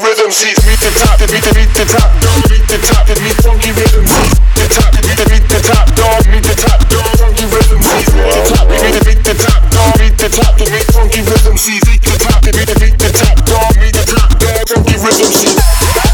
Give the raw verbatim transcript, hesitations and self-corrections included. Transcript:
rhythm sees. Meet the top, meet the meet the top dog, meet the top, meet funky rhythm sees. The top, meet the meet the top dog, meet the top dog, funky rhythm sees. Meet the top, meet the meet the top dog, meet the top, meet funky rhythm sees. Meet the top, meet the meet the top dog, meet the top dog, funky rhythm sees.